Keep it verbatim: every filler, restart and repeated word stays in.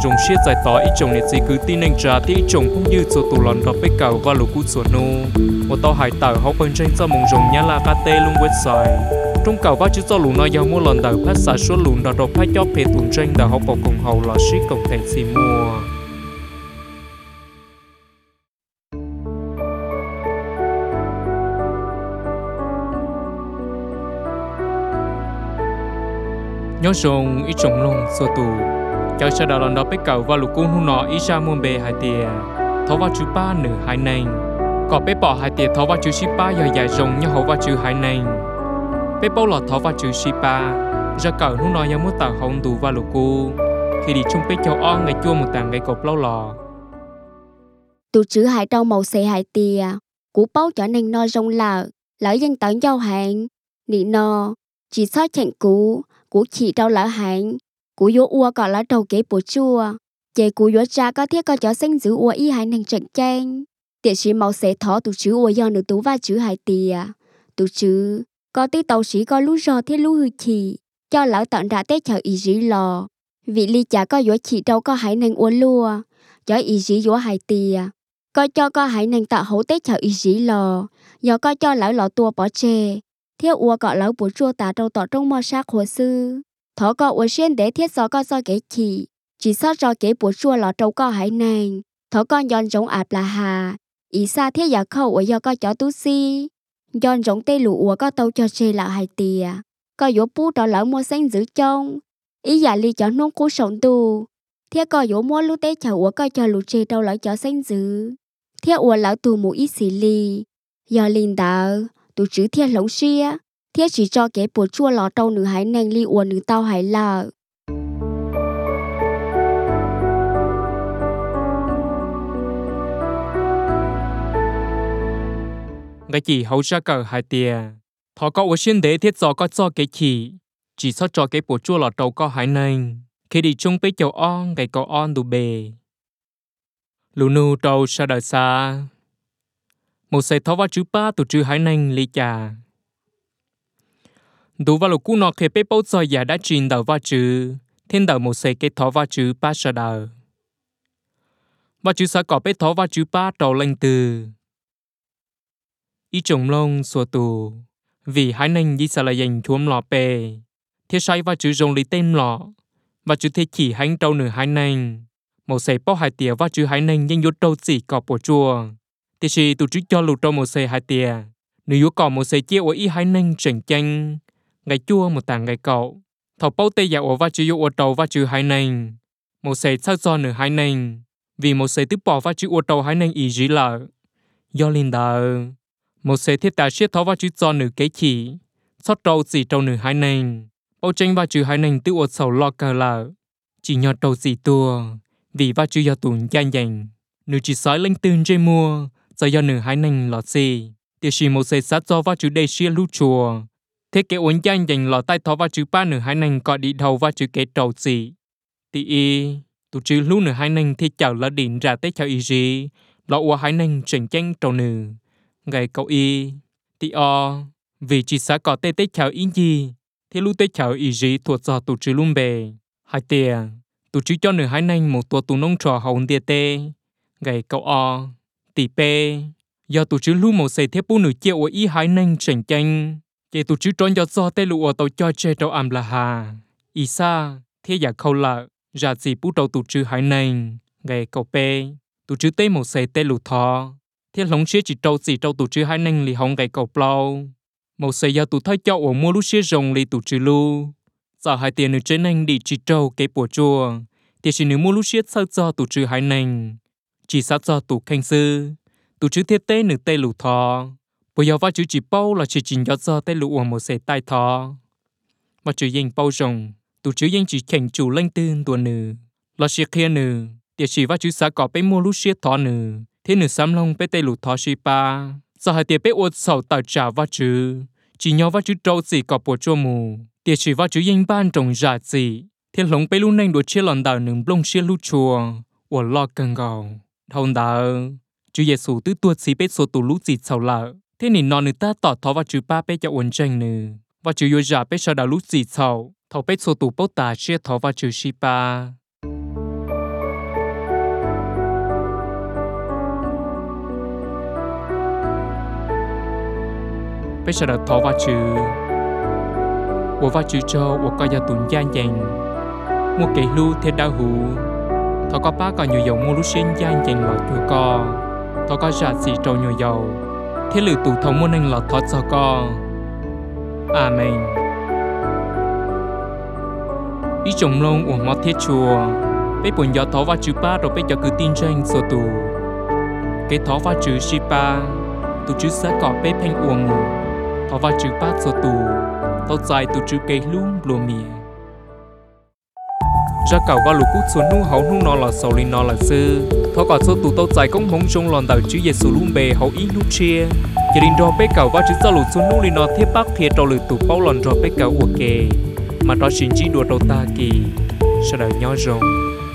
rồng xiết giải tỏ ít chồng này chỉ cứ tin anh trả thì ít chồng cũng như số tù lòn đọc bế cầu và lục cút sổ nô một tàu hải tàu họ bên trên cho mông rồng nhá là cá tê luôn quét sài trong cầu và chữ cho lũ nói giàu mua lần đầu phát xả số lùn đào đọc phát cho phê tuần trên đào họ bỏ cùng hầu là ship cộng thể xì mua nhớ sông ít chồng lông sổ tù cho cho đào lần đó bế cầu và lục cung hung nọ ít ra muôn bề hai tiền thấu vào chữ ba nửa hai nành có bế bỏ hai tiền thấu vào chữ ship ba giờ dài rồng như hậu vào chữ hai nành bế bao lọt thấu vào chữ ship ba ra cầu hung nọ như muốn tạo hồng tù và lục cu khi đi chung bế cho on ngày chua một tảng ngày cột lâu lò tụ chữ hai trâu màu xệ hai tiền cú bao cho nên no rồng lợ lỡ dân tận giao hạn nị no chỉ sót chặn cú cú chỉ trâu lỡ hạn cú vô ua còn lá trâu kế bổ chua chế cú vô cha có thiết có chó xanh giữ ua y hai nành trận trang tiệt sĩ màu xế thó tụ chữ ua do nữ tú và chữ hai tìa tụ chữ có tí tàu sĩ có lú rò thiết lú hư chỉ cho lỡ tận ra tết chờ ý dĩ lò vị ly chả có vô chỉ trâu có hai nành ua lua cho ý dĩ vô hai tìa có cho có hai nành tạo hấu tết chờ ý dĩ lò do có cho lỡ lọ tua bỏ chê thiết ua có lỡ bổ chua tả trâu tỏ trong mò sát hồ sư thọ có ua xuyên để thiết gió có do kế chỉ chỉ sót cho kế bổ chua lọ trâu có hải nàng thọ con giòn giống ạp là hà ý xa thiết giả khâu ua do có chó tú si giòn giống tê lụ ua có tâu cho chê lọ hai tìa có dỗ bú trọ lỡ mua xanh giữ trong ý giả ly cho nông cú sống tù thiết có dỗ mua lú tê chào ua có cho lụ chê trâu lỡ cho xanh giữ thiết ua lỡ tù mũ ít xì ly do linh đạo tụ chữ thiết lống xia thiết chỉ cho kế bổ chua lọ trâu nữ hải nàng ly ua nữ tao hải lợ cái chỉ hậu ra cờ hai tiền thọ có ua xuyên để thiết gió có cho cái chỉ chỉ sót cho cái bổ chua lọ trâu có hải nàng khi đi chung với chầu on ngày có on đủ bề lù nu trâu sa đời xa một sợi thọ vào chữ ba tụ chữ hải nàng ly trà đủ vào lục cú nọ khi bế bao giờ giả đã truyền đầu vào chữ thiên đầu một sợi cái thọ vào chữ ba sa đời và chữ sa cỏ bế thọ vào chữ ba trầu lên từ ý trồng lông xua tù vì hải nàng đi sa là dành thuốc lọ bề thiết say vào chữ rồng lý tên lọ và chữ thiết chỉ hành trâu nửa hải nàng một sợi bao hải tỉa vào chữ hải nàng danh yốt trâu chỉ cỏ bổ chua thì chỉ tụ chữ cho lục trâu một sợi hải tỉa nếu yốt cỏ một sợi chia ở ý hải nàng chỉnh chanh ngày chua một tảng ngày cậu thầu bao tê giả ở và chữ yốt ở trâu và chữ hải nàng một sợi sao do nửa hải nàng vì một sợi tiếp bỏ và chữ ở trâu hải nàng ý dĩ lợ do linh đạo một sợi thiết tả siết tháo và chữ do nửa kế chỉ sót trâu chỉ trâu nửa hải nàng bao tranh và chữ hải nàng tự ở sầu lo cờ lợ chỉ nhờ trâu chỉ tua vì và chữ do tụn gian dành nửa chỉ sói lên tương trên mua do do nửa hải nàng lọt xì thì chỉ một sợi sát do và chữ đây xia lú chùa thế cái uốn gian dành lọ tay thọ và chữ ba nửa hai nành có đi đầu và chữ kế trầu gì thì y tụ chữ lú nửa hai nành thì chào là điện ra tới chào y gì lọ uốn hai nành chỉnh chanh trầu nửa ngày cậu y thì o vì chỉ xã có tê tê chào y gì thì lú tê chào y gì thuộc do tụ chữ lum bề hai tiền tụ chữ cho nửa hai nành một tua tụ nông trò hồng tia tê ngày cậu o tỷ p do tụ chữ lú một sợi thép bu nửa triệu uốn y hai nành chỉnh chanh kể tụ chữ tròn giọt gió tê lụa tàu cho chơi trâu am là hà ý xa thế giả khâu lợ giả gì bút đầu tụ chữ hải nành ngày cầu pê tụ chữ tê một sợi tê lụ thọ thế lóng xía chỉ trâu gì trâu tụ chữ hải nành lì hồng ngày cầu plau một sợi giờ tụ thay cho ở mua lú xía rồng lì tụ chữ lu giờ hai tiền nữ trên nành đi chỉ trâu cái bùa chua thì chỉ nữ mua lú xía sao cho tụ chữ hải nành chỉ sát cho tụ khanh sư tụ chữ thiết tê nữ tê lụ thọ bây giờ và chữ chỉ bao là chỉ chính cho do tay lụa một sợi tai thọ và chữ danh bao rồng tụ chữ danh chỉ cảnh chủ lên tương tuần nữ là chỉ kia nữ địa chỉ và chữ xã có bé mua lú xiết thọ nữ thế nữ sắm lông bé tay lụa thọ si pa giờ hai tiệp bé uất sầu tờ trả và chữ chỉ nhau và chữ trâu gì có bộ chua mù địa chỉ và chữ danh ban trồng giả gì thế lông bé lú nành đuổi chia lòn đào nướng lông xiết lú chùa uất lo cần gầu thôn đào chữ Giêsu tứ tuột xí bé số tụ lú gì sầu lợ thế nên nó người ta tỏ thọ và chữ ba bé cho uốn tranh nữa và chữ yêu giả bé sau đó lúc gì sau thọ bé số tụ bốc tà chia thọ và chữ si ba bây giờ thọ và chữ của và chữ cho của coi giờ tụi gian dành một cái lu thế đau hú thọ có ba còn nhiều dầu mua lúc xuyên gian dành lọt chua co thọ có giả sĩ trâu nhiều dầu thế lử tụ thống muốn anh lọt thoát cho co Amen ý chồng lông của ngọt thiết chùa bây buồn gió thọ và chữ ba rồi bây giờ cứ tin tranh sổ tù cái thọ và chữ shipa tụ chữ sẽ có bếp thanh uống thọ và chữ bát sổ tù tao dài tụ chữ cây lung lùa mía ra cầu và lục cút xuống nu hậu nu nó là sầu linh nó là sư thọ có số tụ tao dài cũng mong trong lòn tàu chữ Giêsu lung bề hậu ý nu chia chỉ linh đó bê cầu và chữ ra lục xuống nu linh nó thiết bắc thiệt trâu lử tụ bao lòn rồi bê cầu uổng kề mà đó chính chỉ đùa đầu ta kỳ sau đó nhỏ rồng